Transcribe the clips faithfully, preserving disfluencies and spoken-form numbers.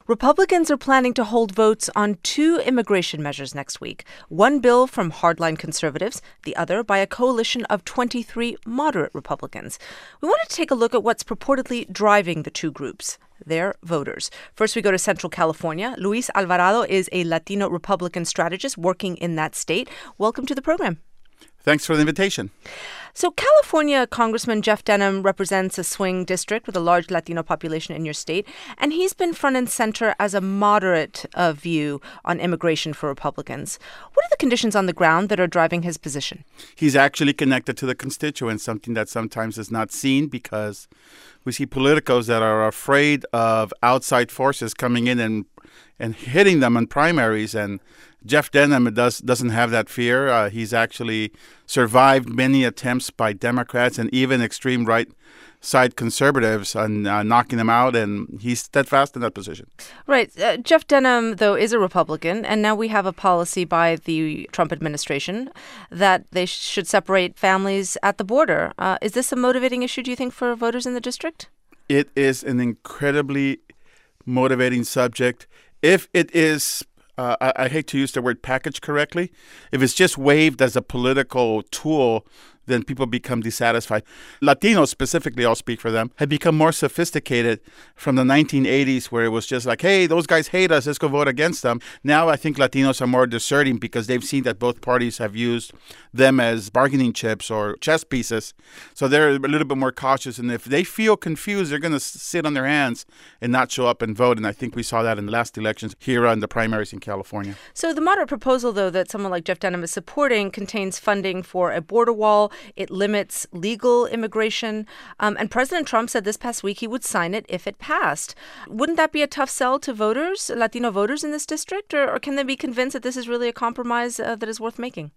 Republicans are planning to hold votes on two immigration measures next week. One bill from hardline conservatives, the other by a coalition of twenty-three moderate Republicans. We want to take a look at what's purportedly driving the two groups. Their voters. First, we go to Central California. Luis Alvarado is a Latino Republican strategist working in that state. Welcome to the program. Thanks for the invitation. So California Congressman Jeff Denham represents a swing district with a large Latino population in your state, and he's been front and center as a moderate uh, view on immigration for Republicans. What are the conditions on the ground that are driving his position? He's actually connected to the constituents, something that sometimes is not seen because we see politicos that are afraid of outside forces coming in and and hitting them in primaries. And Jeff Denham does, doesn't have that fear. Uh, he's actually survived many attempts by Democrats and even extreme right-side conservatives on uh, knocking them out, and he's steadfast in that position. Right. Uh, Jeff Denham, though, is a Republican, and now we have a policy by the Trump administration that they sh- should separate families at the border. Uh, is this a motivating issue, do you think, for voters in the district? It is an incredibly motivating subject. If it is, uh, I, I hate to use the word packaged correctly, if it's just waived as a political tool, then people become dissatisfied. Latinos, specifically, I'll speak for them, have become more sophisticated from the nineteen eighties, where it was just like, hey, those guys hate us, let's go vote against them. Now I think Latinos are more discerning because they've seen that both parties have used them as bargaining chips or chess pieces. So they're a little bit more cautious. And if they feel confused, they're going to sit on their hands and not show up and vote. And I think we saw that in the last elections here on the primaries in California. So the moderate proposal, though, that someone like Jeff Denham is supporting contains funding for a border wall. It limits legal immigration. Um, and President Trump said this past week he would sign it if it passed. Wouldn't that be a tough sell to voters, Latino voters in this district? Or, or can they be convinced that this is really a compromise uh, that is worth making?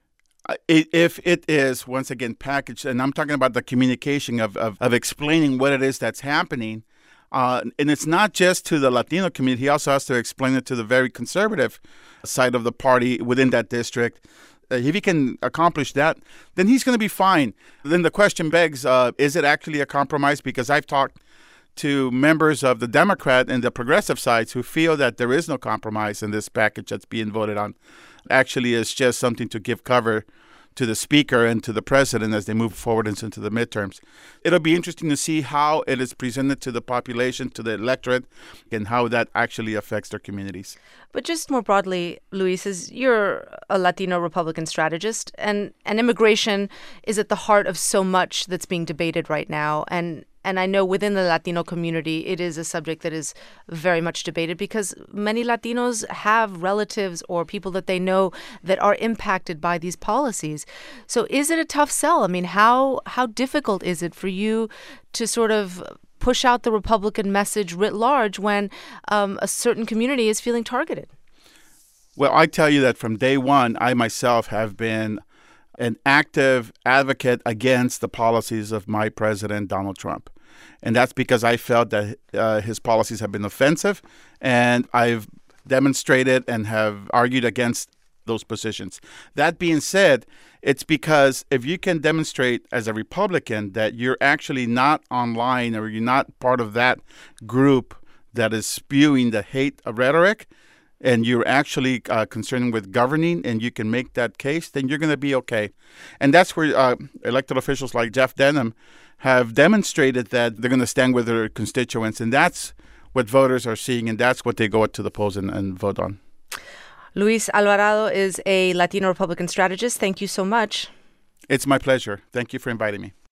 If it is, once again, packaged, and I'm talking about the communication of, of, of explaining what it is that's happening, uh, and it's not just to the Latino community, he also has to explain it to the very conservative side of the party within that district. Uh, if he can accomplish that, then he's going to be fine. Then the question begs, uh, is it actually a compromise? Because I've talked to members of the Democrat and the progressive sides who feel that there is no compromise in this package that's being voted on. Actually, it's just something to give cover to the speaker and to the president as they move forward into the midterms. It'll be interesting to see how it is presented to the population, to the electorate, and how that actually affects their communities. But just more broadly, Luis, is you're a Latino Republican strategist, and, and immigration is at the heart of so much that's being debated right now. And And I know within the Latino community, it is a subject that is very much debated because many Latinos have relatives or people that they know that are impacted by these policies. So is it a tough sell? I mean, how how difficult is it for you to sort of push out the Republican message writ large when um, a certain community is feeling targeted? Well, I tell you that from day one, I myself have been an active advocate against the policies of my president, Donald Trump. And that's because I felt that uh, his policies have been offensive, and I've demonstrated and have argued against those positions. That being said, it's because if you can demonstrate as a Republican that you're actually not online or you're not part of that group that is spewing the hate rhetoric, and you're actually uh, concerned with governing and you can make that case, then you're going to be okay. And that's where uh, elected officials like Jeff Denham have demonstrated that they're going to stand with their constituents. And that's what voters are seeing, and that's what they go to the polls and, and vote on. Luis Alvarado is a Latino Republican strategist. Thank you so much. It's my pleasure. Thank you for inviting me.